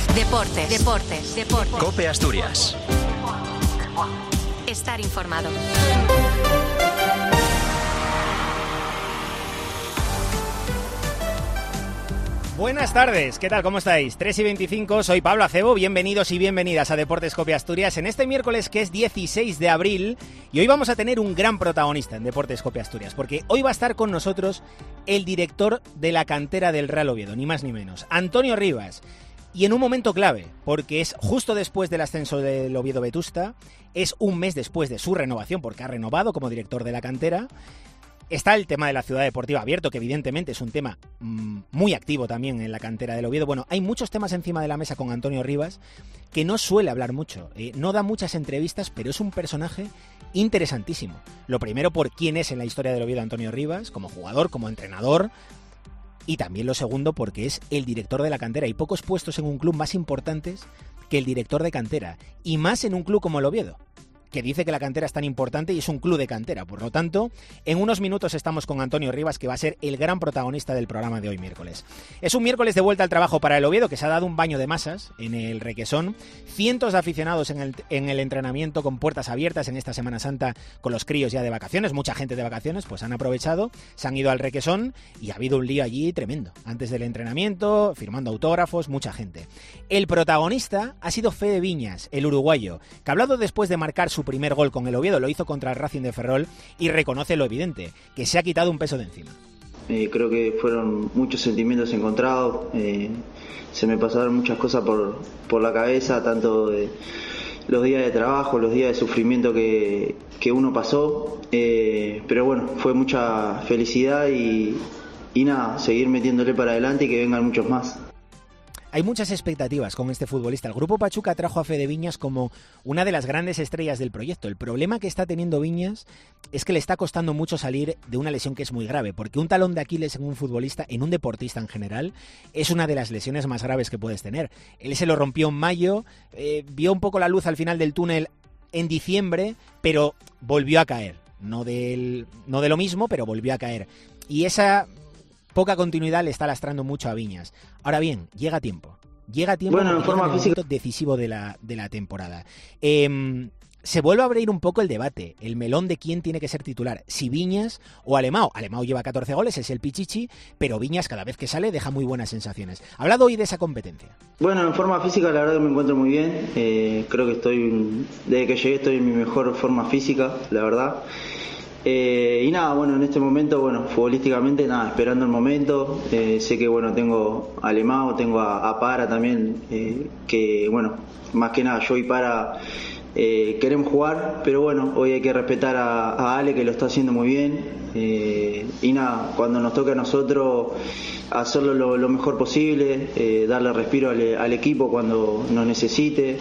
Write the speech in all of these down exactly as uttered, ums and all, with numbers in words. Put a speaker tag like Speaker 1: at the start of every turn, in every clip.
Speaker 1: Deportes, deportes, deportes.
Speaker 2: COPE Asturias.
Speaker 1: Estar informado.
Speaker 3: Buenas tardes, ¿qué tal? ¿Cómo estáis? tres y veinticinco, soy Pablo Acebo, bienvenidos y bienvenidas a Deportes COPE Asturias en este miércoles que es dieciséis de abril y hoy vamos a tener un gran protagonista en Deportes COPE Asturias porque hoy va a estar con nosotros el director de la cantera del Real Oviedo, ni más ni menos, Antonio Rivas, y en un momento clave porque es justo después del ascenso del Oviedo Vetusta, es un mes después de su renovación porque ha renovado como director de la cantera. Está el tema de la ciudad deportiva abierto, que evidentemente es un tema mmm, muy activo también en la cantera del Oviedo. Bueno, hay muchos temas encima de la mesa con Antonio Rivas, que no suele hablar mucho, eh, no da muchas entrevistas, pero es un personaje interesantísimo. Lo primero por quién es en la historia del Oviedo Antonio Rivas, como jugador, como entrenador, y también lo segundo porque es el director de la cantera. Hay pocos puestos en un club más importantes que el director de cantera, y más en un club como el Oviedo, que dice que la cantera es tan importante y es un club de cantera. Por lo tanto, en unos minutos estamos con Antonio Rivas, que va a ser el gran protagonista del programa de hoy miércoles. Es un miércoles de vuelta al trabajo para el Oviedo, que se ha dado un baño de masas en el Requesón. Cientos de aficionados en el, en el entrenamiento con puertas abiertas en esta Semana Santa con los críos ya de vacaciones. Mucha gente de vacaciones pues han aprovechado, se han ido al Requesón y ha habido un lío allí tremendo. Antes del entrenamiento, firmando autógrafos, mucha gente. El protagonista ha sido Fede Viñas, el uruguayo, que ha hablado después de marcar su Su primer gol con el Oviedo, lo hizo contra el Racing de Ferrol y reconoce lo evidente, que se ha quitado un peso de encima.
Speaker 4: Eh, creo que fueron muchos sentimientos encontrados, eh, se me pasaron muchas cosas por, por la cabeza, tanto de los días de trabajo, los días de sufrimiento que, que uno pasó, eh, pero bueno, fue mucha felicidad y, y nada, seguir metiéndole para adelante y que vengan muchos más.
Speaker 3: Hay muchas expectativas con este futbolista. El Grupo Pachuca trajo a Fede Viñas como una de las grandes estrellas del proyecto. El problema que está teniendo Viñas es que le está costando mucho salir de una lesión que es muy grave, porque un talón de Aquiles en un futbolista, en un deportista en general, es una de las lesiones más graves que puedes tener. Él se lo rompió en mayo, eh, vio un poco la luz al final del túnel en diciembre, pero volvió a caer. No, del, no de lo mismo, pero volvió a caer. Y esa poca continuidad le está lastrando mucho a Viñas. Ahora bien, llega tiempo. Llega tiempo
Speaker 4: bueno, en forma física
Speaker 3: decisivo de la, de la temporada. Eh, se vuelve a abrir un poco el debate, el melón de quién tiene que ser titular, si Viñas o Alemão. Alemão lleva catorce goles, es el pichichi, pero Viñas cada vez que sale deja muy buenas sensaciones. Ha hablado hoy de esa competencia.
Speaker 4: Bueno, en forma física la verdad que me encuentro muy bien. Eh, creo que estoy, desde que llegué estoy en mi mejor forma física, la verdad. Eh, y nada, bueno, en este momento, bueno, futbolísticamente, nada, esperando el momento. Eh, sé que, bueno, tengo a Alemão, tengo a, a Para también, eh, que, bueno, más que nada yo y Para eh, queremos jugar, pero bueno, hoy hay que respetar a, a Ale, que lo está haciendo muy bien. Eh, y nada, cuando nos toque a nosotros hacerlo lo, lo mejor posible, eh, darle respiro al, al equipo cuando nos necesite.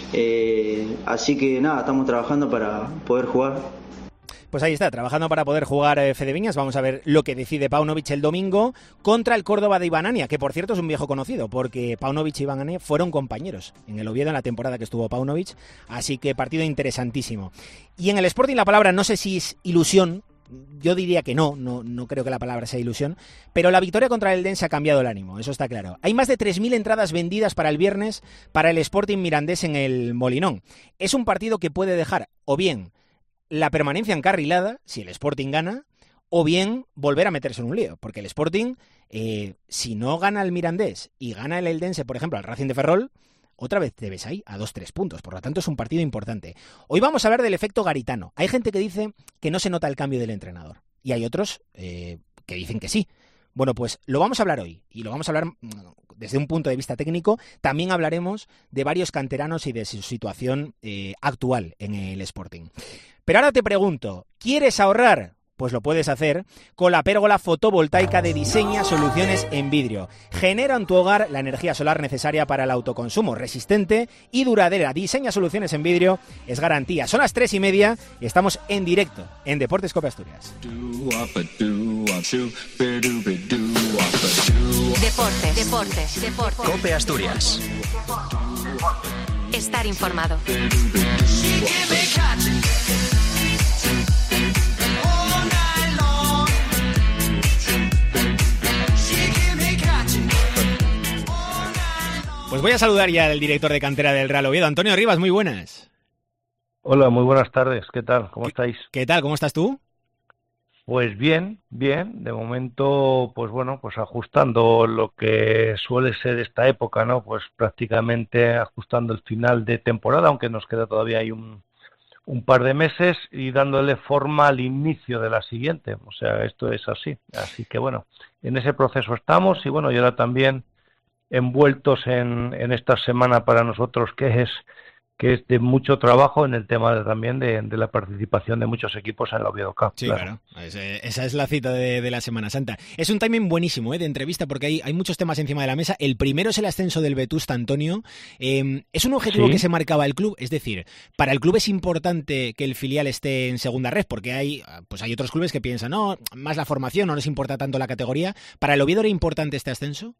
Speaker 4: Eh, así que nada, estamos trabajando para poder jugar.
Speaker 3: Pues ahí está, trabajando para poder jugar eh, Fede Viñas. Vamos a ver lo que decide Paunovic el domingo contra el Córdoba de Iván Ania, que por cierto es un viejo conocido, porque Paunovic y Iván Ania fueron compañeros en el Oviedo en la temporada que estuvo Paunovic, así que partido interesantísimo. Y en el Sporting la palabra, no sé si es ilusión, yo diría que no, no, no creo que la palabra sea ilusión, pero la victoria contra el Eldense ha cambiado el ánimo, eso está claro. Hay más de tres mil entradas vendidas para el viernes para el Sporting Mirandés en el Molinón. Es un partido que puede dejar o bien la permanencia encarrilada, si el Sporting gana, o bien volver a meterse en un lío, porque el Sporting, eh, si no gana el Mirandés y gana el Eldense, por ejemplo, al Racing de Ferrol, otra vez te ves ahí a dos tres puntos, por lo tanto es un partido importante. Hoy vamos a hablar del efecto Garitano. Hay gente que dice que no se nota el cambio del entrenador, y hay otros eh, que dicen que sí. Bueno, pues lo vamos a hablar hoy, y lo vamos a hablar desde un punto de vista técnico. También hablaremos de varios canteranos y de su situación eh, actual en el Sporting. Pero ahora te pregunto, ¿quieres ahorrar? Pues lo puedes hacer con la pérgola fotovoltaica de Diseña Soluciones en Vidrio. Genera en tu hogar la energía solar necesaria para el autoconsumo, resistente y duradera. Diseña Soluciones en Vidrio es garantía. Son las tres y media y estamos en directo en Deportes COPE Asturias.
Speaker 1: Deportes, deportes, deportes.
Speaker 2: COPE Asturias.
Speaker 1: Estar informado.
Speaker 3: Pues voy a saludar ya al director de cantera del Real Oviedo, Antonio Rivas, muy buenas.
Speaker 5: Hola, muy buenas tardes, ¿qué tal? ¿Cómo estáis?
Speaker 3: ¿Qué tal? ¿Cómo estás tú?
Speaker 5: Pues bien, bien, de momento, pues bueno, pues ajustando lo que suele ser esta época, ¿no? Pues prácticamente ajustando el final de temporada, aunque nos queda todavía ahí un, un par de meses y dándole forma al inicio de la siguiente, o sea, esto es así, así que bueno, en ese proceso estamos y bueno, y ahora también envueltos en, en esta semana para nosotros que es que es de mucho trabajo en el tema de, también de, de la participación de muchos equipos en la Oviedo Cup.
Speaker 3: Sí, claro, claro. Esa es la cita de, de la Semana Santa. Es un timing buenísimo, ¿eh? De entrevista, porque hay, hay muchos temas encima de la mesa. El primero es el ascenso del Vetusta, Antonio. Eh, ¿Es un objetivo ¿Sí? que se marcaba el club? Es decir, para el club es importante que el filial esté en segunda red, porque hay, pues hay otros clubes que piensan, no, más la formación, no les importa tanto la categoría. ¿Para el Oviedo era importante este ascenso?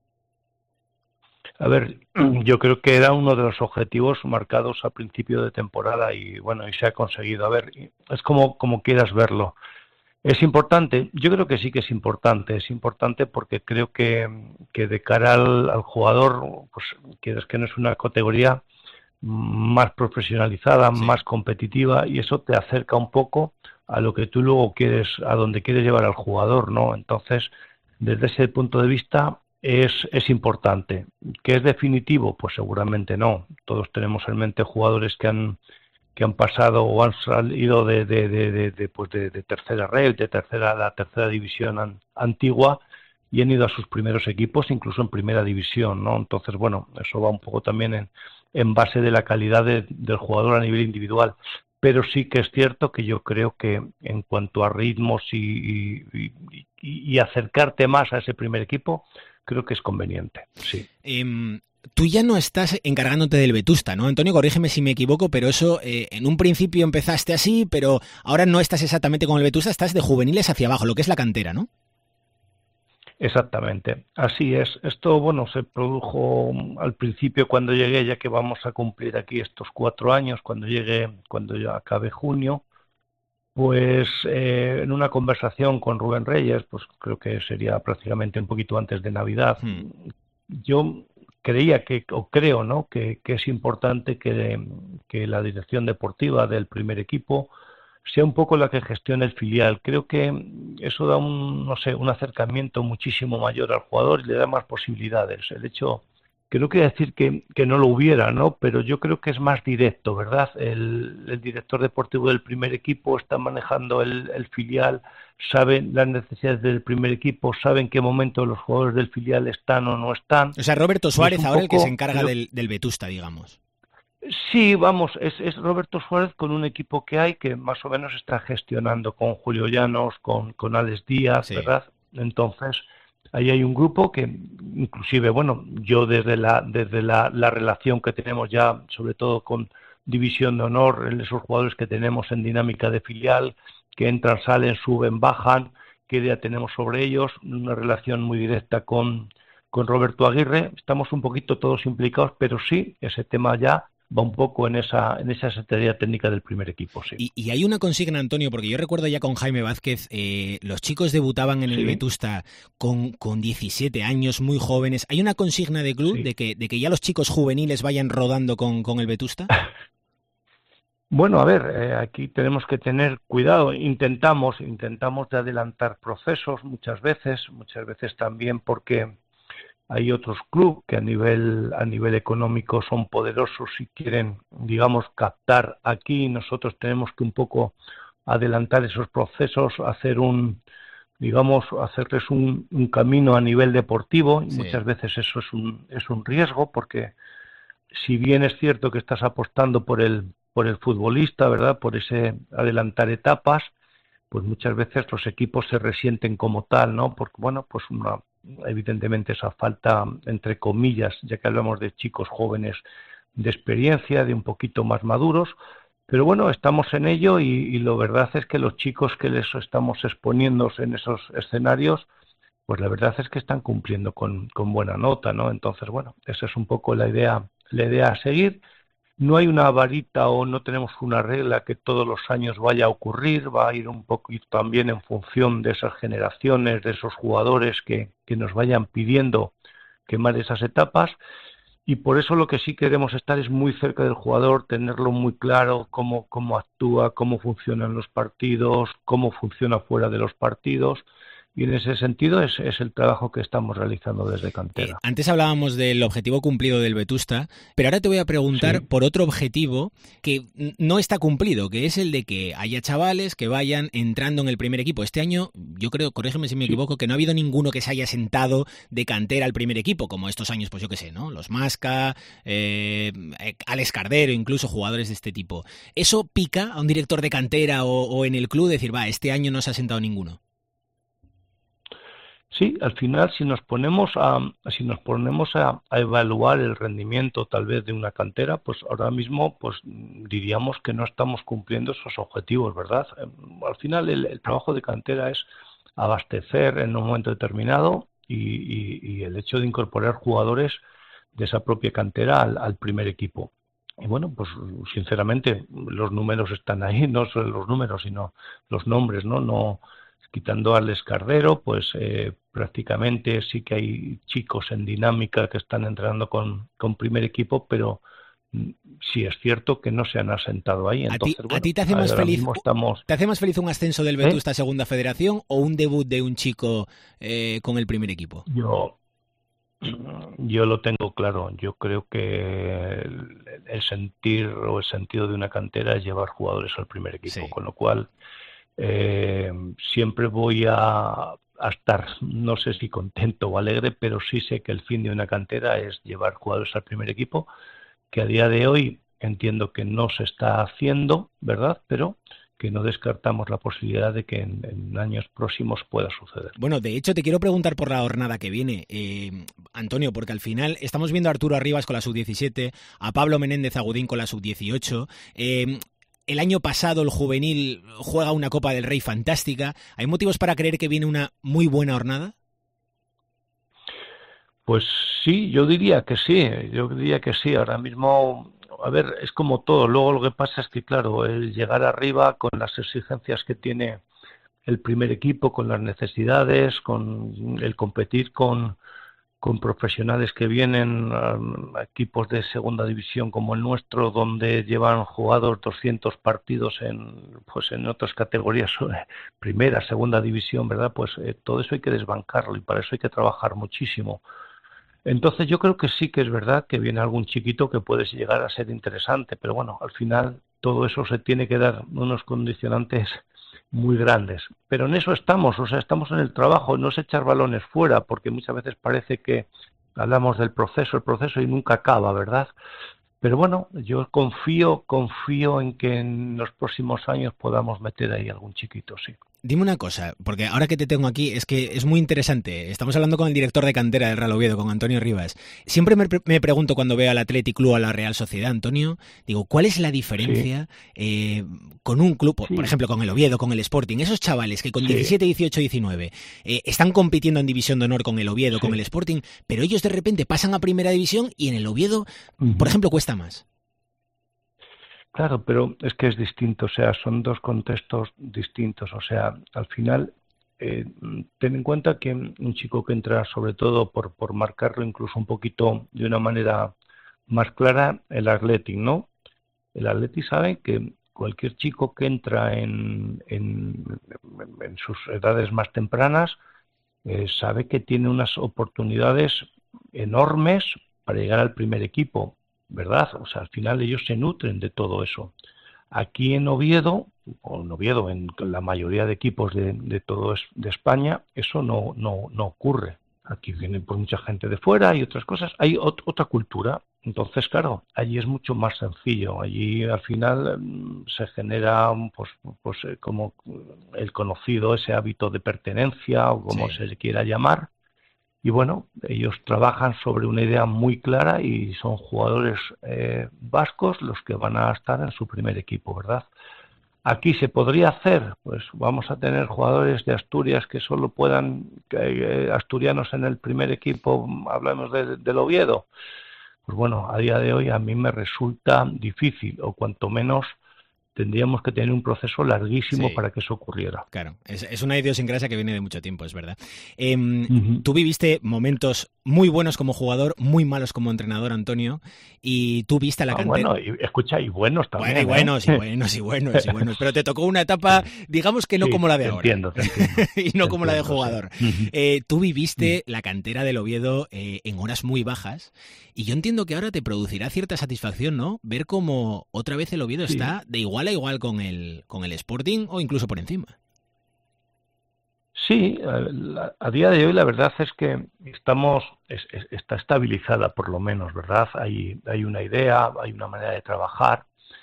Speaker 5: A ver, yo creo que era uno de los objetivos marcados a principio de temporada y bueno, y se ha conseguido. A ver, es como, como quieras verlo. ¿Es importante? Yo creo que sí que es importante. Es importante porque creo que, que de cara al, al jugador, pues quieres que no es una categoría más profesionalizada, sí. más competitiva y eso te acerca un poco a lo que tú luego quieres, a donde quieres llevar al jugador, ¿no? Entonces, desde ese punto de vista, Es, es importante. ¿Que es definitivo? Pues seguramente no. Todos tenemos en mente jugadores que han que han pasado o han salido de de de, de, de, pues de, de tercera red, de tercera la tercera división an, antigua y han ido a sus primeros equipos, incluso en primera división, ¿no? Entonces, bueno, eso va un poco también en, en base de la calidad de, del jugador a nivel individual. Pero sí que es cierto que yo creo que en cuanto a ritmos y, y, y, y acercarte más a ese primer equipo, creo que es conveniente, sí.
Speaker 3: Eh, tú ya no estás encargándote del Vetusta, ¿no? Antonio, corrígeme si me equivoco, pero eso, eh, en un principio empezaste así, pero ahora no estás exactamente con el Vetusta, estás de juveniles hacia abajo, lo que es la cantera, ¿no?
Speaker 5: Exactamente, así es. Esto, bueno, se produjo al principio cuando llegué, ya que vamos a cumplir aquí estos cuatro años, cuando llegué, cuando ya acabe junio, pues eh, en una conversación con Rubén Reyes, pues creo que sería prácticamente un poquito antes de Navidad, hmm. yo creía que, o creo, ¿no?, que, que es importante que, que la dirección deportiva del primer equipo sea un poco la que gestione el filial. Creo que eso da un, no sé, un acercamiento muchísimo mayor al jugador y le da más posibilidades. El hecho, que no quiere decir que, que no lo hubiera, ¿no? Pero yo creo que es más directo, ¿verdad? El, el director deportivo del primer equipo está manejando el, el filial, sabe las necesidades del primer equipo, sabe en qué momento los jugadores del filial están o no están.
Speaker 3: O sea, Roberto Suárez ahora poco, el que se encarga pero, del, del Vetusta, digamos.
Speaker 5: Sí, vamos, es, es Roberto Suárez con un equipo que hay que más o menos está gestionando con Julio Llanos, con, con Alex Díaz, sí. ¿verdad? Entonces, ahí hay un grupo que inclusive, bueno, yo desde la desde la, la relación que tenemos ya, sobre todo con División de Honor, en esos jugadores que tenemos en dinámica de filial, que entran, salen, suben, bajan, qué idea tenemos sobre ellos, una relación muy directa con, con Roberto Aguirre, estamos un poquito todos implicados, pero sí, ese tema ya va un poco en esa en esa secretaría técnica del primer equipo, sí.
Speaker 3: Y, y hay una consigna, Antonio, porque yo recuerdo ya con Jaime Vázquez, eh, los chicos debutaban en el sí. Vetusta con, con diecisiete años, muy jóvenes. ¿Hay una consigna de club sí. de que de que ya los chicos juveniles vayan rodando con, con el Vetusta?
Speaker 5: Bueno, a ver, eh, aquí tenemos que tener cuidado. Intentamos, intentamos de adelantar procesos muchas veces, muchas veces también porque hay otros clubes que a nivel a nivel económico son poderosos y quieren, digamos, captar aquí. Nosotros tenemos que un poco adelantar esos procesos, hacer un, digamos, hacerles un, un camino a nivel deportivo. Y sí. muchas veces eso es un es un riesgo porque si bien es cierto que estás apostando por el por el futbolista, ¿verdad? Por ese adelantar etapas, pues muchas veces los equipos se resienten como tal, ¿no? Porque bueno, pues una evidentemente esa falta, entre comillas, ya que hablamos de chicos jóvenes de experiencia, de un poquito más maduros, pero bueno, estamos en ello y, y lo verdad es que los chicos que les estamos exponiendo en esos escenarios, pues la verdad es que están cumpliendo con, con buena nota, ¿no? Entonces, bueno, esa es un poco la idea, la idea a seguir. No hay una varita o no tenemos una regla que todos los años vaya a ocurrir, va a ir un poquito también en función de esas generaciones, de esos jugadores que, que nos vayan pidiendo quemar esas etapas. y por eso lo que sí queremos estar es muy cerca del jugador, tenerlo muy claro, cómo, cómo actúa, cómo funcionan los partidos, cómo funciona fuera de los partidos. Y en ese sentido es, es el trabajo que estamos realizando desde cantera.
Speaker 3: Eh, antes hablábamos del objetivo cumplido del Vetusta, pero ahora te voy a preguntar sí. por otro objetivo que no está cumplido, que es el de que haya chavales que vayan entrando en el primer equipo. Este año, yo creo, corrígeme si me sí. equivoco, que no ha habido ninguno que se haya sentado de cantera al primer equipo, como estos años, pues yo qué sé, ¿no? Los Masca, eh, Alex Cardero, incluso jugadores de este tipo. ¿Eso pica a un director de cantera o, o en el club decir, va, este año no se ha sentado ninguno?
Speaker 5: Sí, al final si nos ponemos a si nos ponemos a, a evaluar el rendimiento tal vez de una cantera, pues ahora mismo pues diríamos que no estamos cumpliendo esos objetivos, ¿verdad? Al final el, el trabajo de cantera es abastecer en un momento determinado y, y, y el hecho de incorporar jugadores de esa propia cantera al, al primer equipo. Y bueno, pues sinceramente los números están ahí, no solo los números, sino los nombres, ¿no? No quitando al Escardero, pues eh, prácticamente sí que hay chicos en dinámica que están entrenando con, con primer equipo, pero mm, sí es cierto que no se han asentado ahí. Entonces,
Speaker 3: ¿A ti,
Speaker 5: bueno,
Speaker 3: ¿a ti te hace más feliz
Speaker 5: estamos...
Speaker 3: te hace más feliz un ascenso del Vetusta ¿Eh? a Segunda Federación o un debut de un chico eh, con el primer equipo?
Speaker 5: Yo yo lo tengo claro. Yo creo que el, el sentir o el sentido de una cantera es llevar jugadores al primer equipo, sí. Con lo cual Eh, siempre voy a, a estar, no sé si contento o alegre, pero sí sé que el fin de una cantera es llevar jugadores al primer equipo, que a día de hoy entiendo que no se está haciendo, ¿verdad? Pero que no descartamos la posibilidad de que en, en años próximos pueda suceder.
Speaker 3: Bueno, de hecho te quiero preguntar por la jornada que viene, eh, Antonio, porque al final estamos viendo a Arturo Arribas con la sub diecisiete, a Pablo Menéndez Agudín con la sub dieciocho, eh, el año pasado el juvenil juega una Copa del Rey fantástica. ¿Hay motivos para creer que viene una muy buena jornada?
Speaker 5: Pues sí, yo diría que sí. Yo diría que sí. Ahora mismo, a ver, es como todo. Luego lo que pasa es que, claro, el llegar arriba con las exigencias que tiene el primer equipo, con las necesidades, con el competir con... con profesionales que vienen a equipos de segunda división como el nuestro, donde llevan jugados doscientos partidos en pues en otras categorías, primera, segunda división, ¿verdad? Pues eh, todo eso hay que desbancarlo y para eso hay que trabajar muchísimo. Entonces yo creo que sí que es verdad que viene algún chiquito que puede llegar a ser interesante, pero bueno, al final todo eso se tiene que dar unos condicionantes muy grandes, pero en eso estamos, o sea, estamos en el trabajo, no es echar balones fuera, porque muchas veces parece que hablamos del proceso, el proceso y nunca acaba, ¿verdad? Pero bueno, yo confío, confío en que en los próximos años podamos meter ahí algún chiquito, sí.
Speaker 3: Dime una cosa, porque ahora que te tengo aquí es que es muy interesante. Estamos hablando con el director de cantera del Real Oviedo, con Antonio Rivas. Siempre me, me pregunto cuando veo al Athletic Club o a la Real Sociedad, Antonio, digo, ¿cuál es la diferencia sí. eh, con un club, sí. por ejemplo, con el Oviedo, con el Sporting? Esos chavales que con sí. diecisiete, dieciocho, diecinueve eh, están compitiendo en División de Honor con el Oviedo, sí. con el Sporting, pero ellos de repente pasan a Primera División y en el Oviedo, uh-huh. por ejemplo, cuesta más.
Speaker 5: Claro, pero es que es distinto, o sea, son dos contextos distintos, o sea, al final, eh, ten en cuenta que un chico que entra, sobre todo por, por marcarlo incluso un poquito de una manera más clara, el Athletic, ¿no? El Athletic sabe que cualquier chico que entra en, en, en sus edades más tempranas, eh, sabe que tiene unas oportunidades enormes para llegar al primer equipo, ¿verdad? O sea, al final ellos se nutren de todo eso. Aquí en Oviedo, o en Oviedo, en la mayoría de equipos de, de todo es, de España, eso no, no, no ocurre. Aquí viene pues mucha gente de fuera y otras cosas. Hay ot- otra cultura. Entonces, claro, allí es mucho más sencillo. Allí al final se genera pues, pues como el conocido, ese hábito de pertenencia o como sí. se le quiera llamar. Y bueno, ellos trabajan sobre una idea muy clara y son jugadores eh, vascos los que van a estar en su primer equipo, ¿verdad? Aquí se podría hacer, pues vamos a tener jugadores de Asturias que solo puedan, eh, asturianos en el primer equipo, hablamos de, del Oviedo. Pues bueno, a día de hoy a mí me resulta difícil, o cuanto menos tendríamos que tener un proceso larguísimo
Speaker 3: Sí.
Speaker 5: para que eso ocurriera.
Speaker 3: Claro, es, es una idiosincrasia que viene de mucho tiempo, es verdad. Eh,
Speaker 5: Uh-huh.
Speaker 3: Tú viviste momentos muy buenos como jugador, muy malos como entrenador, Antonio, y tú viste a la
Speaker 5: Ah,
Speaker 3: cantera...
Speaker 5: bueno, y, escucha, y buenos también.
Speaker 3: Bueno, y buenos,
Speaker 5: ¿eh?
Speaker 3: y buenos, y buenos, y buenos. Pero te tocó una etapa, digamos que no
Speaker 5: Sí,
Speaker 3: como la de
Speaker 5: te
Speaker 3: ahora.
Speaker 5: entiendo, te entiendo.
Speaker 3: Y no
Speaker 5: Te
Speaker 3: como la de
Speaker 5: entiendo,
Speaker 3: jugador.
Speaker 5: sí. Uh-huh.
Speaker 3: Eh, tú viviste la cantera del Oviedo eh, en horas muy bajas, y yo entiendo que ahora te producirá cierta satisfacción, ¿no? Ver cómo otra vez el Oviedo
Speaker 5: Sí.
Speaker 3: está de igual a igual con el, con el Sporting o incluso por encima.
Speaker 5: Sí, a, a día de hoy la verdad es que estamos es, es, está estabilizada por lo menos, ¿verdad? Hay, hay una idea, hay una manera de trabajar.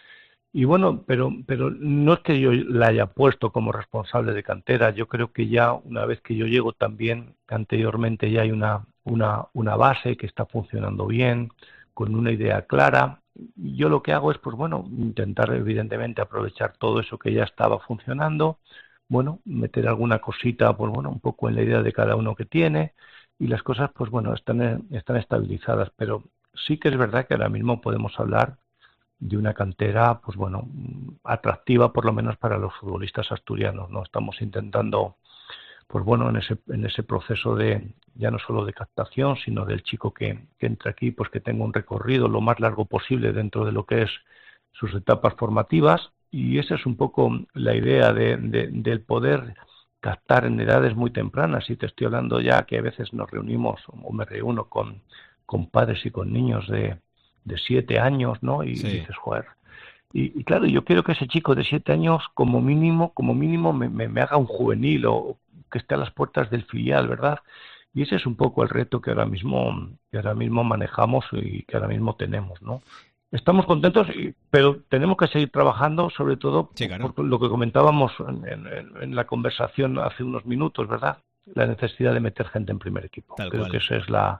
Speaker 5: Y bueno, pero, pero no es que yo la haya puesto como responsable de cantera. Yo creo que ya una vez que yo llego también, anteriormente ya hay una, una, una base que está funcionando bien, con una idea clara. Yo lo que hago es, pues bueno, intentar evidentemente aprovechar todo eso que ya estaba funcionando, bueno, meter alguna cosita, pues bueno, un poco en la idea de cada uno que tiene, y las cosas, pues bueno, están, están estabilizadas. Pero sí que es verdad que ahora mismo podemos hablar de una cantera, pues bueno, atractiva por lo menos para los futbolistas asturianos, ¿no? Estamos intentando, pues bueno, en ese en ese proceso de, ya no solo de captación, sino del chico que, que entra aquí, pues que tenga un recorrido lo más largo posible dentro de lo que es sus etapas formativas, y esa es un poco la idea de, de, del poder captar en edades muy tempranas. Y te estoy hablando ya que a veces nos reunimos, o me reúno con, con padres y con niños de de siete años, ¿no? Y
Speaker 3: Sí.
Speaker 5: dices, joder. Y, y claro, yo quiero que ese chico de siete años, como mínimo, como mínimo, me, me, me haga un juvenil o que esté a las puertas del filial, ¿verdad? Y ese es un poco el reto que ahora mismo, que ahora mismo manejamos y que ahora mismo tenemos, ¿no? Estamos contentos, pero tenemos que seguir trabajando, sobre todo
Speaker 3: Sí, claro.
Speaker 5: por lo que comentábamos en, en, en la conversación hace unos minutos, ¿verdad? La necesidad de meter gente en primer equipo.
Speaker 3: Tal
Speaker 5: Creo
Speaker 3: cual.
Speaker 5: que esa es la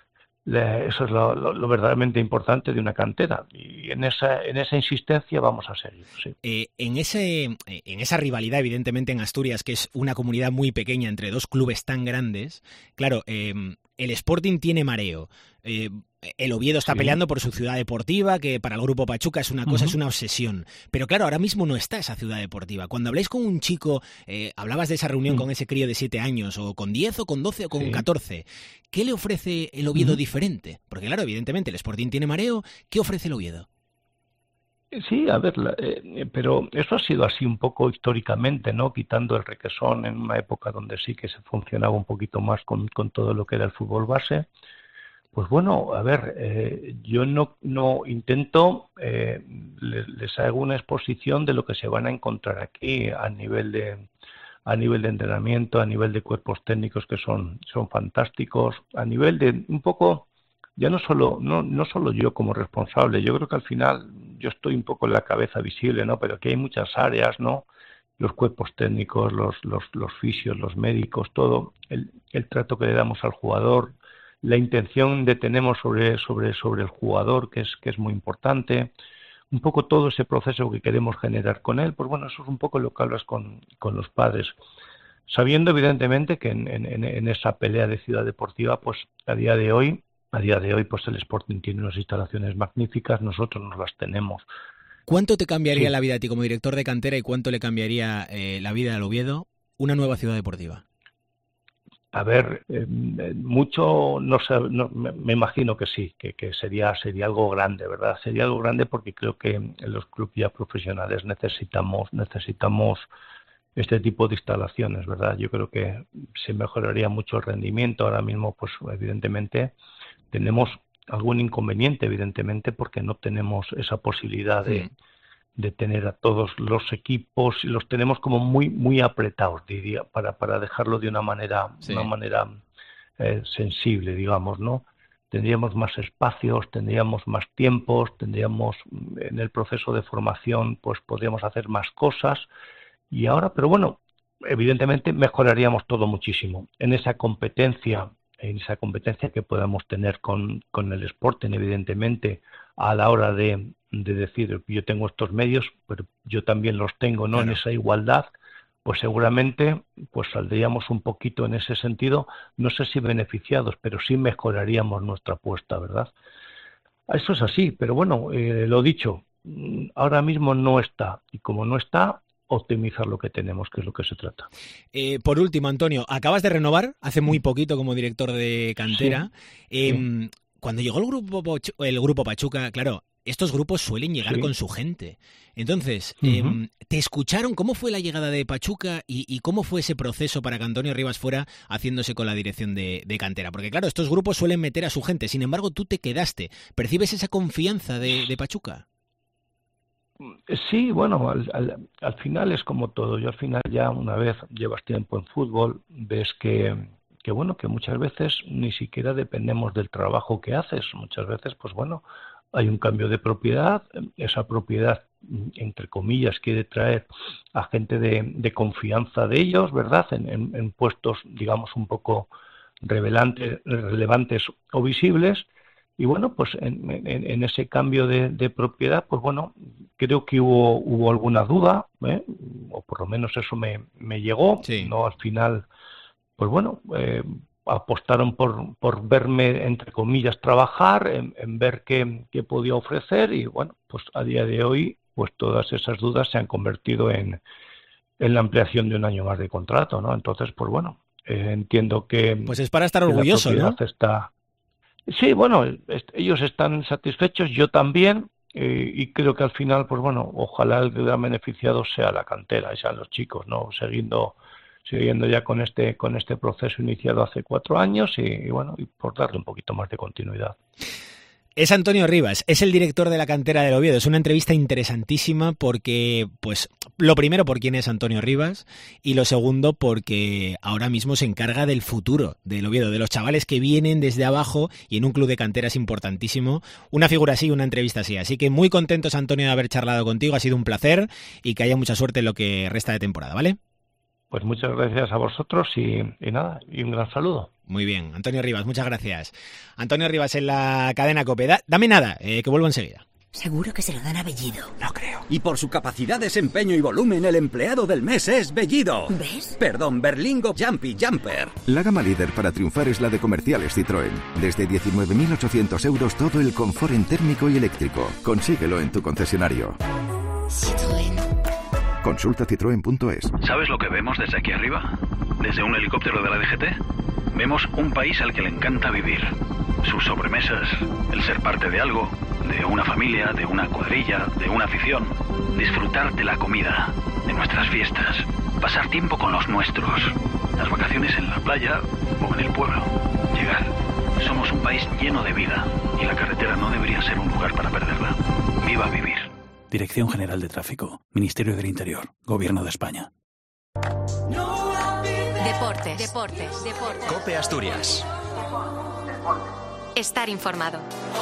Speaker 5: Eso es lo, lo, lo verdaderamente importante de una cantera, y en esa en esa insistencia vamos a seguir. Sí.
Speaker 3: Eh, en ese en esa rivalidad, evidentemente, en Asturias, que es una comunidad muy pequeña entre dos clubes tan grandes, claro, eh, el Sporting tiene mareo. Eh, el Oviedo está
Speaker 5: Sí.
Speaker 3: peleando por su ciudad deportiva, que para el Grupo Pachuca es una cosa,
Speaker 5: Uh-huh.
Speaker 3: es una obsesión. Pero claro, ahora mismo no está esa ciudad deportiva. Cuando habláis con un chico, eh, hablabas de esa reunión
Speaker 5: Uh-huh.
Speaker 3: con ese crío de siete años, o con diez, o con doce, o con
Speaker 5: Sí.
Speaker 3: catorce, ¿qué le ofrece el Oviedo
Speaker 5: Uh-huh.
Speaker 3: diferente? Porque claro, evidentemente el Sporting tiene mareo, ¿qué ofrece el Oviedo?
Speaker 5: Sí, a ver, la, eh, pero eso ha sido así un poco históricamente, ¿no? Quitando el requesón en una época donde sí que se funcionaba un poquito más con, con todo lo que era el fútbol base. Pues bueno, a ver, eh, yo no, no intento, eh, les, les hago una exposición de lo que se van a encontrar aquí a nivel de a nivel de entrenamiento, a nivel de cuerpos técnicos que son, son fantásticos, a nivel de un poco, ya no solo, no, no solo yo como responsable, yo creo que al final yo estoy un poco en la cabeza visible, ¿no? Pero aquí hay muchas áreas, ¿no? Los cuerpos técnicos, los, los, los fisios, los médicos, todo, el, el trato que le damos al jugador, la intención que tenemos sobre, sobre, sobre el jugador, que es, que es muy importante, un poco todo ese proceso que queremos generar con él. Pues bueno, eso es un poco lo que hablas con, con los padres, sabiendo evidentemente que en, en, en esa pelea de ciudad deportiva, pues a día de hoy, a día de hoy, pues el Sporting tiene unas instalaciones magníficas, nosotros nos las tenemos.
Speaker 3: ¿Cuánto te cambiaría
Speaker 5: Sí.
Speaker 3: la vida a ti como director de cantera y cuánto le cambiaría eh, la vida al Oviedo una nueva ciudad deportiva?
Speaker 5: A ver, eh, mucho, no sé, no, me, me imagino que sí, que, que sería sería algo grande, ¿verdad? Sería algo grande porque creo que en los clubes ya profesionales necesitamos necesitamos este tipo de instalaciones, ¿verdad? Yo creo que se mejoraría mucho el rendimiento. Ahora mismo, pues evidentemente tenemos algún inconveniente, evidentemente, porque no tenemos esa posibilidad de, de tener a todos los equipos, y los tenemos como muy muy apretados, diría, para para dejarlo de una manera
Speaker 3: Sí.
Speaker 5: una manera eh, sensible, digamos, ¿no? Tendríamos más espacios, tendríamos más tiempos, tendríamos en el proceso de formación, pues podríamos hacer más cosas. Y ahora, pero bueno, evidentemente mejoraríamos todo muchísimo en esa competencia, en esa competencia que podamos tener con, con el Sporting, evidentemente, a la hora de, de decir, yo tengo estos medios, pero yo también los tengo, ¿no?
Speaker 3: Claro.
Speaker 5: En esa igualdad, pues seguramente pues saldríamos un poquito en ese sentido, no sé si beneficiados, pero sí mejoraríamos nuestra apuesta, ¿verdad? Eso es así, pero bueno, eh, lo dicho, ahora mismo no está. Y como no está, optimizar lo que tenemos, que es lo que se trata.
Speaker 3: Eh, por último, Antonio, acabas de renovar hace muy poquito como director de cantera. Sí, eh, sí. Cuando llegó el grupo, el grupo Pachuca, claro, estos grupos suelen llegar sí. con su gente. Entonces, uh-huh. eh, ¿te escucharon? ¿Cómo fue la llegada de Pachuca y, y cómo fue ese proceso para que Antonio Rivas fuera haciéndose con la dirección de, de cantera? Porque claro, estos grupos suelen meter a su gente, sin embargo, tú te quedaste. ¿Percibes esa confianza de, de Pachuca?
Speaker 5: Sí, bueno, al, al, al final es como todo. Yo al final ya una vez llevas tiempo en fútbol, ves que, que bueno, que muchas veces ni siquiera dependemos del trabajo que haces. Muchas veces, pues bueno, hay un cambio de propiedad, esa propiedad, entre comillas, quiere traer a gente de, de confianza de ellos, ¿verdad? En, en, en puestos, digamos, un poco relevantes, relevantes o visibles. Y bueno, pues en, en, en ese cambio de, de propiedad, pues bueno, creo que hubo, hubo alguna duda, ¿eh? O por lo menos eso me, me llegó, sí. No al final, pues bueno, eh, apostaron por, por verme, entre comillas, trabajar, en, en ver qué, qué podía ofrecer y bueno, pues a día de hoy, pues todas esas dudas se han convertido en, en la ampliación de un año más de contrato, ¿no? Entonces, pues bueno, eh, entiendo que...
Speaker 3: Pues es para estar orgulloso, ¿no?
Speaker 5: Está... Sí, bueno, est- ellos están satisfechos, yo también, eh, y creo que al final, pues bueno, ojalá el gran beneficiado sea la cantera, y sean los chicos, ¿no? Siguiendo, siguiendo ya con este, con este proceso iniciado hace cuatro años y, y bueno, y por darle un poquito más de continuidad.
Speaker 3: Es Antonio Rivas, es el director de la cantera del Oviedo. Es una entrevista interesantísima porque, pues, lo primero por quién es Antonio Rivas y lo segundo porque ahora mismo se encarga del futuro del Oviedo, de los chavales que vienen desde abajo y en un club de cantera es importantísimo. Una figura así, una entrevista así. Así que muy contentos, Antonio, de haber charlado contigo. Ha sido un placer y que haya mucha suerte en lo que resta de temporada, ¿vale?
Speaker 5: Pues muchas gracias a vosotros y, y nada, y un gran saludo.
Speaker 3: Muy bien, Antonio Rivas, muchas gracias. Antonio Rivas en la cadena COPE. Da, dame nada, eh, que vuelvo enseguida.
Speaker 6: Seguro que se lo dan a Bellido.
Speaker 3: No creo.
Speaker 7: Y por su capacidad, desempeño y volumen, el empleado del mes es Bellido.
Speaker 6: ¿Ves?
Speaker 7: Perdón, Berlingo Jumpy Jumper.
Speaker 8: La gama líder para triunfar es la de comerciales Citroën. Desde diecinueve mil ochocientos euros todo el confort en térmico y eléctrico. Consíguelo en tu concesionario.
Speaker 6: Citroën.
Speaker 8: Consulta citroen punto es.
Speaker 9: ¿Sabes lo que vemos desde aquí arriba? Desde un helicóptero de la D G T. Vemos un país al que le encanta vivir. Sus sobremesas, el ser parte de algo, de una familia, de una cuadrilla, de una afición. Disfrutar de la comida, de nuestras fiestas. Pasar tiempo con los nuestros. Las vacaciones en la playa o en el pueblo. Llegar. Somos un país lleno de vida y la carretera no debería ser un lugar para perderla. Viva vivir.
Speaker 10: Dirección General de Tráfico, Ministerio del Interior, Gobierno de España.
Speaker 1: Deportes, deportes, deportes.
Speaker 2: COPE Asturias.
Speaker 1: Estar informado.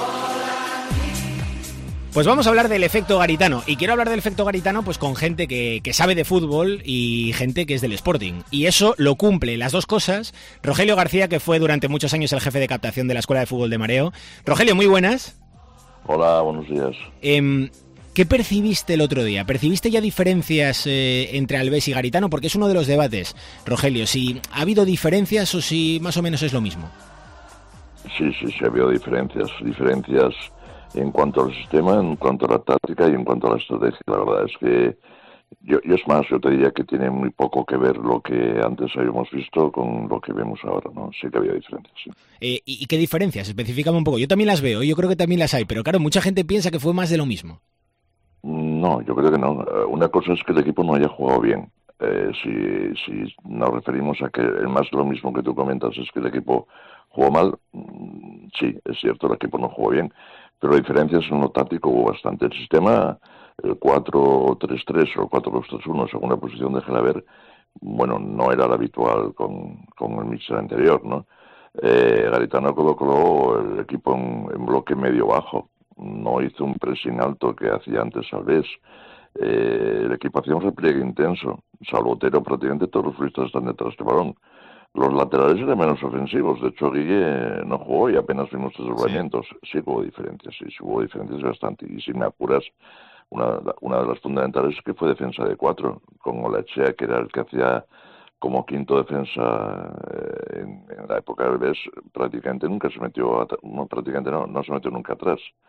Speaker 3: Pues vamos a hablar del efecto Garitano. Y quiero hablar del efecto Garitano pues con gente que, que sabe de fútbol y gente que es del Sporting. Y eso lo cumple, las dos cosas, Rogelio García, que fue durante muchos años el jefe de captación de la Escuela de Fútbol de Mareo. Rogelio, muy buenas.
Speaker 11: Hola, buenos días.
Speaker 3: Eh, ¿Qué percibiste el otro día? ¿Percibiste ya diferencias eh, entre Alves y Garitano? Porque es uno de los debates, Rogelio, si ha habido diferencias o si más o menos es lo mismo.
Speaker 11: Sí, sí, sí ha habido diferencias, diferencias en cuanto al sistema, en cuanto a la táctica y en cuanto a la estrategia. La verdad es que, yo, yo es más, yo te diría que tiene muy poco que ver lo que antes habíamos visto con lo que vemos ahora, ¿no? Sí que había diferencias, sí.
Speaker 3: Eh, ¿Y qué diferencias? Específicame un poco. Yo también las veo, yo creo que también las hay, pero claro, mucha gente piensa que fue más de lo mismo.
Speaker 11: No, yo creo que no. Una cosa es que el equipo no haya jugado bien. Eh, si, si nos referimos a que el más lo mismo que tú comentas es que el equipo jugó mal, sí, es cierto, el equipo no jugó bien, pero diferencias en lo táctico hubo bastante. El sistema, el cuatro tres tres o el cuatro dos tres uno, según la posición de Gelaber, bueno, no era el habitual con, con el míster anterior, ¿no? Eh, Garitano colocó el equipo en, en bloque medio-bajo. No hizo un pressing alto que hacía antes Alves. Eh, el equipo hacía un repliegue intenso. Salvo Otero, prácticamente todos los futbolistas están detrás del balón. Los laterales eran menos ofensivos. De hecho, Guille no jugó y apenas vimos desdoblamientos. Sí. sí hubo diferencias, sí, sí hubo diferencias bastante. Y si me apuras, una, una de las fundamentales es que fue defensa de cuatro, con Olachea, que era el que hacía como quinto defensa eh, en, en la época de Alves, prácticamente nunca se metió, no, prácticamente no, no se metió nunca atrás.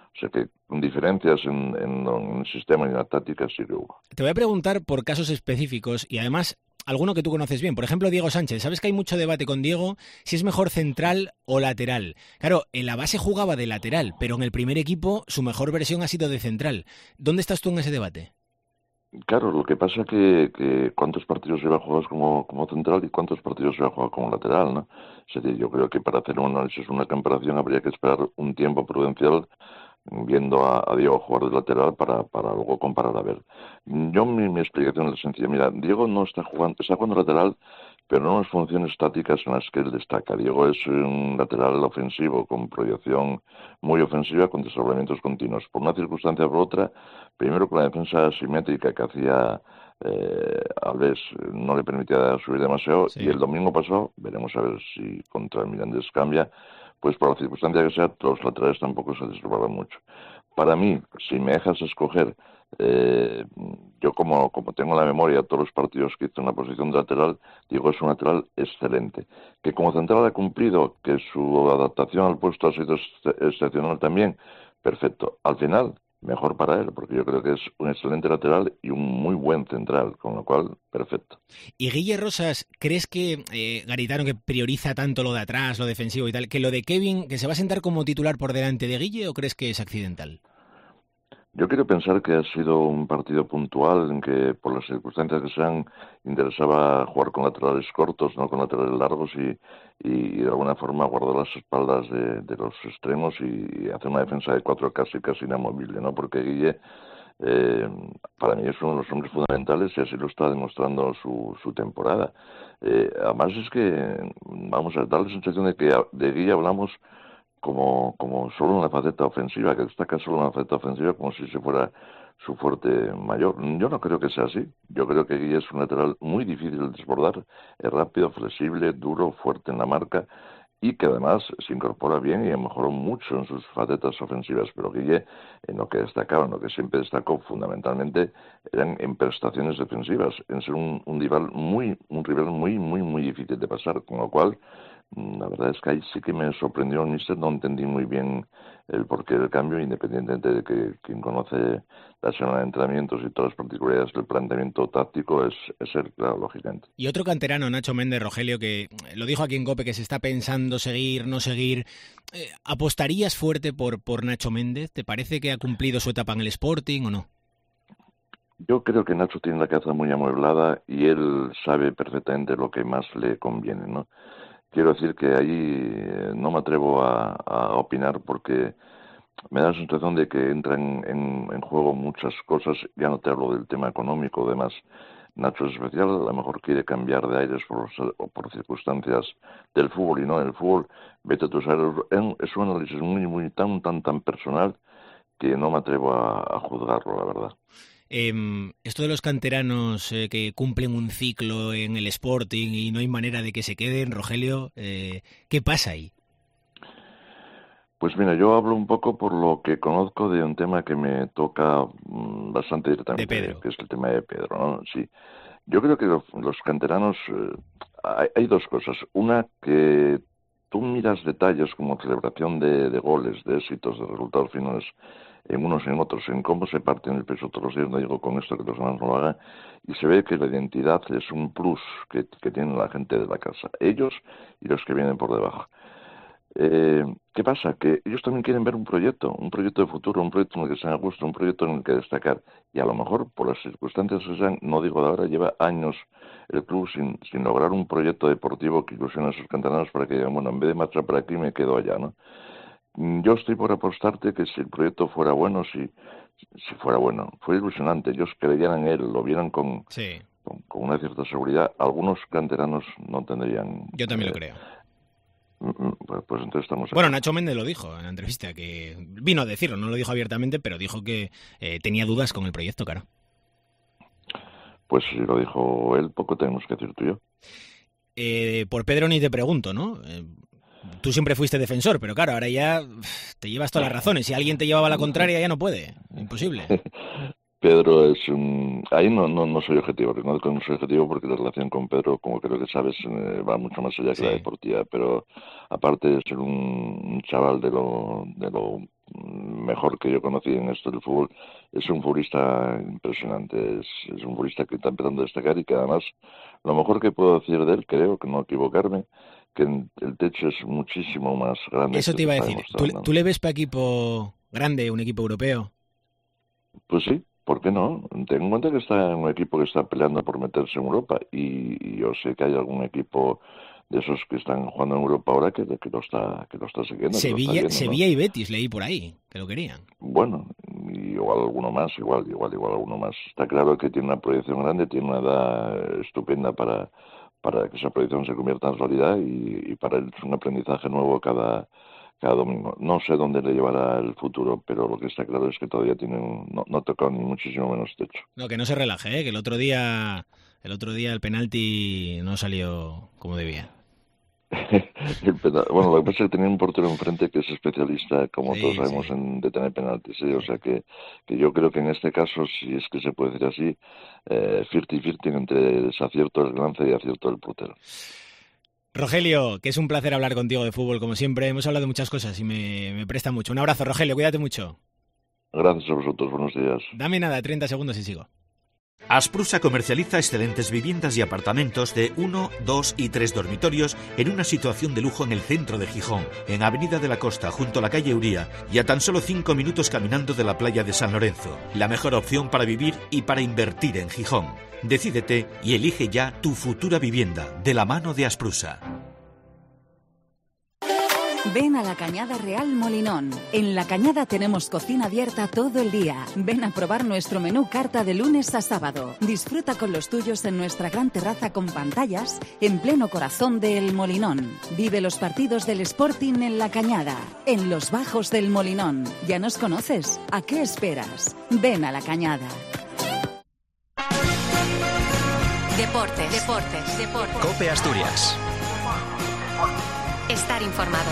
Speaker 11: O sea que con diferencias en, en, en el sistema y en la táctica sí que hubo.
Speaker 3: Te voy a preguntar por casos específicos y además alguno que tú conoces bien. Por ejemplo, Diego Sánchez. Sabes que hay mucho debate con Diego si es mejor central o lateral. Claro, en la base jugaba de lateral, pero en el primer equipo su mejor versión ha sido de central. ¿Dónde estás tú en ese debate?
Speaker 11: Claro, lo que pasa que, que cuántos partidos iba a jugar como, como central y cuántos partidos iba a jugar como lateral, ¿no? Es decir, yo creo que para hacer un análisis, una comparación, habría que esperar un tiempo prudencial viendo a, a Diego jugar de lateral para, para luego comparar. A ver, yo mi, mi explicación es sencilla. Mira, Diego no está jugando, está jugando lateral, pero no en las funciones tácticas en las que él destaca. Diego es un lateral ofensivo con proyección muy ofensiva, con desdoblamientos continuos. Por una circunstancia o por otra, primero con la defensa asimétrica que hacía eh, Alves no le permitía subir demasiado, sí. Y el domingo pasado, veremos a ver si contra el Mirandés cambia, pues por la circunstancia que sea, los laterales tampoco se desdoblaban mucho. Para mí, si me dejas escoger, eh, yo como, como tengo en la memoria todos los partidos que hizo en la posición de lateral, digo, es un lateral excelente. Que como central ha cumplido, que su adaptación al puesto ha sido ex- excepcional también, perfecto. Al final, mejor para él, porque yo creo que es un excelente lateral y un muy buen central, con lo cual, perfecto.
Speaker 3: Y Guille Rosas, ¿crees que eh, Garitano, que prioriza tanto lo de atrás, lo defensivo y tal, que lo de Kevin, que se va a sentar como titular por delante de Guille, o crees que es accidental?
Speaker 11: Yo quiero pensar que ha sido un partido puntual en que, por las circunstancias que sean, interesaba jugar con laterales cortos, no con laterales largos y, y de alguna forma guardar las espaldas de, de los extremos y, y hacer una defensa de cuatro casi casi inamovible, ¿no? Porque Guille, eh, para mí es uno de los hombres fundamentales y así lo está demostrando su, su temporada. Eh, además es que, vamos a dar la sensación de que de Guille hablamos como como solo una faceta ofensiva, que destaca solo una faceta ofensiva como si se fuera su fuerte mayor. Yo no creo que sea así. Yo creo que Guille es un lateral muy difícil de desbordar, es rápido, flexible, duro, fuerte en la marca y que además se incorpora bien y mejoró mucho en sus facetas ofensivas. Pero Guille, en lo que destacaba, en lo que siempre destacó fundamentalmente, eran en prestaciones defensivas, en ser un, un rival muy, un rival muy, muy, muy difícil de pasar, con lo cual la verdad es que ahí sí que me sorprendió el míster, no entendí muy bien el porqué del cambio, independientemente de que quien conoce la semana de entrenamientos y todas las particularidades del planteamiento táctico es, es el claro, lógicamente.
Speaker 3: Y otro canterano, Nacho Méndez, Rogelio, que lo dijo aquí en COPE, que se está pensando seguir, no seguir. Eh, ¿Apostarías fuerte por, por Nacho Méndez? ¿Te parece que ha cumplido su etapa en el Sporting o no?
Speaker 11: Yo creo que Nacho tiene la cabeza muy amueblada y él sabe perfectamente lo que más le conviene, ¿no? Quiero decir que ahí no me atrevo a, a opinar porque me da la sensación de que entran en, en juego muchas cosas. Ya no te hablo del tema económico, además Nacho es especial, a lo mejor quiere cambiar de aires por, por circunstancias del fútbol y no del fútbol. Vete a tus aires. Es un análisis muy, muy tan, tan, tan personal que no me atrevo a, a juzgarlo, la verdad.
Speaker 3: Eh, esto de los canteranos eh, que cumplen un ciclo en el Sporting y no hay manera de que se queden, Rogelio, eh, ¿qué pasa ahí?
Speaker 11: Pues mira, yo hablo un poco por lo que conozco de un tema que me toca mmm, bastante directamente,
Speaker 3: de Pedro.
Speaker 11: Que es el tema de Pedro, ¿no? Sí. Yo creo que los, los canteranos, eh, hay, hay dos cosas. Una, que tú miras detalles como celebración de, de goles, de éxitos, de resultados finales, en unos y en otros, en cómo se parten el peso todos los días, no digo con esto que los demás no lo hagan, y se ve que la identidad es un plus que, que tiene la gente de la casa, ellos y los que vienen por debajo. Eh, ¿Qué pasa? Que ellos también quieren ver un proyecto, un proyecto de futuro, un proyecto en el que sean a gusto, un proyecto en el que destacar, y a lo mejor, por las circunstancias que sean, no digo de ahora, lleva años el club sin, sin lograr un proyecto deportivo que ilusione a sus canteranos para que digan, bueno, en vez de marchar por aquí, me quedo allá, ¿no? Yo estoy por apostarte que si el proyecto fuera bueno, si, si fuera bueno, fuera ilusionante, ellos creyeran en él, lo vieran con,
Speaker 3: sí.
Speaker 11: con, con una cierta seguridad, algunos canteranos no tendrían...
Speaker 3: Yo también
Speaker 11: eh,
Speaker 3: lo creo.
Speaker 11: Pues, pues entonces estamos...
Speaker 3: Bueno, Nacho Méndez lo dijo en la entrevista, que vino a decirlo, no lo dijo abiertamente, pero dijo que eh, tenía dudas con el proyecto, claro.
Speaker 11: Pues si lo dijo él, poco tenemos que decir tú y yo.
Speaker 3: Eh, por Pedro ni te pregunto, ¿no? Eh, Tú siempre fuiste defensor, pero claro, ahora ya te llevas todas las razones. Si alguien te llevaba la contraria, ya no puede. Imposible.
Speaker 11: Pedro es un... Ahí no, no, no soy objetivo, reconozco que no soy objetivo porque la relación con Pedro, como creo que sabes, eh, va mucho más allá que sí. La deportiva. Pero aparte de ser un, un chaval de lo, de lo mejor que yo conocí en esto del fútbol. Es un futbolista impresionante, es, es un futbolista que está empezando a destacar y que además, lo mejor que puedo decir de él, creo, que no equivocarme, que el techo es muchísimo más grande.
Speaker 3: Eso te iba a decir. ¿Tú, ¿Tú le ves para equipo grande, un equipo europeo?
Speaker 11: Pues sí, ¿por qué no? Ten en cuenta que está en un equipo que está peleando por meterse en Europa y, y yo sé que hay algún equipo de esos que están jugando en Europa ahora que, que lo está que lo está siguiendo.
Speaker 3: Sevilla,
Speaker 11: viendo,
Speaker 3: Sevilla
Speaker 11: ¿no?
Speaker 3: Y Betis leí por ahí, que lo querían.
Speaker 11: Bueno, igual alguno más, igual, igual, igual alguno más. Está claro que tiene una proyección grande, tiene una edad estupenda para, para que esa proyección se convierta en realidad y, y para él es un aprendizaje nuevo cada cada domingo. No sé dónde le llevará el futuro, pero lo que está claro es que todavía tiene un, no, no ha tocado ni muchísimo menos techo.
Speaker 3: No, que no se relaje, ¿eh? Que el otro día el otro día el penalti no salió como debía.
Speaker 11: el penal, bueno, lo que pasa es que tenía un portero enfrente que es especialista, como sí, todos sabemos, sí. en detener penaltis, ¿sí? O sea que, que yo creo que en este caso, si es que se puede decir así, eh, cincuenta-cincuenta entre desacierto del lance y acierto del portero.
Speaker 3: Rogelio, que es un placer hablar contigo de fútbol, como siempre. Hemos hablado de muchas cosas y me, me presta mucho. Un abrazo, Rogelio, cuídate mucho.
Speaker 11: Gracias a vosotros, buenos días.
Speaker 3: Dame nada, treinta segundos y sigo.
Speaker 12: Asprusa comercializa excelentes viviendas y apartamentos de uno, dos y tres dormitorios en una situación de lujo en el centro de Gijón, en Avenida de la Costa, junto a la calle Uría, y a tan solo cinco minutos caminando de la playa de San Lorenzo. La mejor opción para vivir y para invertir en Gijón. Decídete y elige ya tu futura vivienda, de la mano de Asprusa.
Speaker 13: Ven a la Cañada Real Molinón. En la Cañada tenemos cocina abierta todo el día. Ven a probar nuestro menú carta de lunes a sábado. Disfruta con los tuyos en nuestra gran terraza con pantallas en pleno corazón del Molinón. Vive los partidos del Sporting en la Cañada, en los bajos del Molinón. ¿Ya nos conoces? ¿A qué esperas? Ven a la Cañada.
Speaker 1: Deportes, deportes, deportes.
Speaker 2: COPE Asturias.
Speaker 1: Estar informado.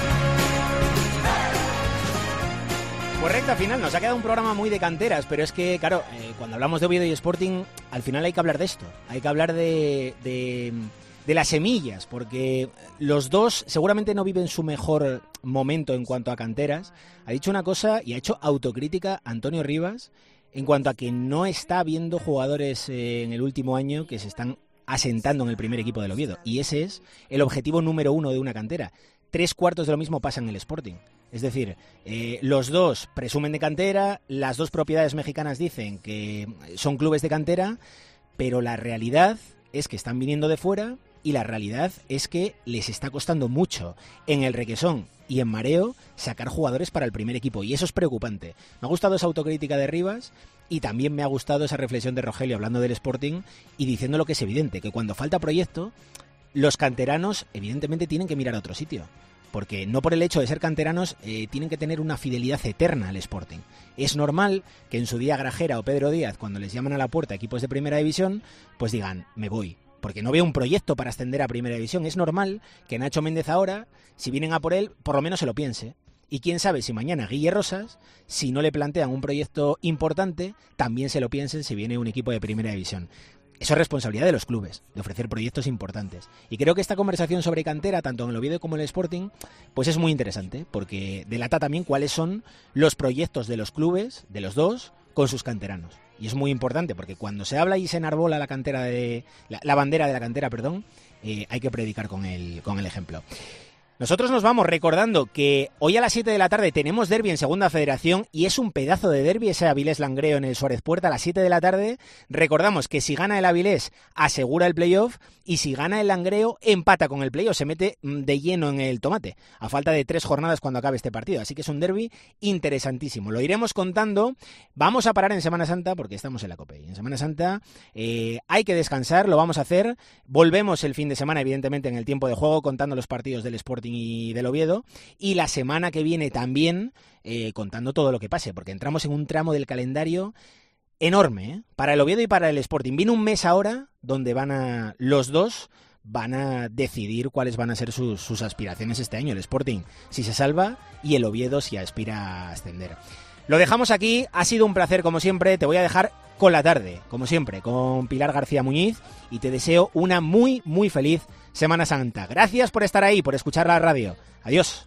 Speaker 3: Pues recta final, nos ha quedado un programa muy de canteras, pero es que, claro, eh, cuando hablamos de Oviedo y Sporting, al final hay que hablar de esto, hay que hablar de, de, de las semillas, porque los dos seguramente no viven su mejor momento en cuanto a canteras. Ha dicho una cosa y ha hecho autocrítica Antonio Rivas en cuanto a que no está viendo jugadores eh, en el último año que se están asentando en el primer equipo del Oviedo, y ese es el objetivo número uno de una cantera. Tres cuartos de lo mismo pasa en el Sporting. Es decir, eh, los dos presumen de cantera, las dos propiedades mexicanas dicen que son clubes de cantera, pero la realidad es que están viniendo de fuera y la realidad es que les está costando mucho en el Requesón y en Mareo sacar jugadores para el primer equipo, y eso es preocupante. Me ha gustado esa autocrítica de Rivas y también me ha gustado esa reflexión de Rogelio hablando del Sporting y diciendo lo que es evidente, que cuando falta proyecto, los canteranos evidentemente tienen que mirar a otro sitio. Porque no por el hecho de ser canteranos eh, tienen que tener una fidelidad eterna al Sporting. Es normal que en su día Grajera o Pedro Díaz, cuando les llaman a la puerta equipos de Primera División, pues digan, me voy, porque no veo un proyecto para ascender a Primera División. Es normal que Nacho Méndez ahora, si vienen a por él, por lo menos se lo piense. Y quién sabe si mañana Guille Rosas, si no le plantean un proyecto importante, también se lo piensen si viene un equipo de Primera División. Eso es responsabilidad de los clubes, de ofrecer proyectos importantes. Y creo que esta conversación sobre cantera, tanto en el Oviedo como en el Sporting, pues es muy interesante, porque delata también cuáles son los proyectos de los clubes, de los dos, con sus canteranos. Y es muy importante, porque cuando se habla y se enarbola la cantera de la, la bandera de la cantera, perdón, eh, hay que predicar con el, con el ejemplo. Nosotros nos vamos recordando que hoy a las siete de la tarde tenemos derbi en Segunda Federación y es un pedazo de derbi ese Avilés-Langreo en el Suárez Puerta a las siete de la tarde. Recordamos que si gana el Avilés asegura el playoff y si gana el Langreo empata con el playoff, se mete de lleno en el tomate a falta de tres jornadas cuando acabe este partido. Así que es un derbi interesantísimo. Lo iremos contando. Vamos a parar en Semana Santa porque estamos en la COPE. Y en Semana Santa eh, hay que descansar, lo vamos a hacer. Volvemos el fin de semana, evidentemente, en el tiempo de juego contando los partidos del Sporting y del Oviedo, y la semana que viene también eh, contando todo lo que pase, porque entramos en un tramo del calendario enorme, ¿eh? Para el Oviedo y para el Sporting. Viene un mes ahora donde van a los dos van a decidir cuáles van a ser sus, sus aspiraciones este año. El Sporting si se salva y el Oviedo si aspira a ascender. Lo dejamos aquí, ha sido un placer como siempre. Te voy a dejar con la tarde, como siempre, con Pilar García Muñiz, y te deseo una muy, muy feliz Semana Santa. Gracias por estar ahí, por escuchar la radio. Adiós.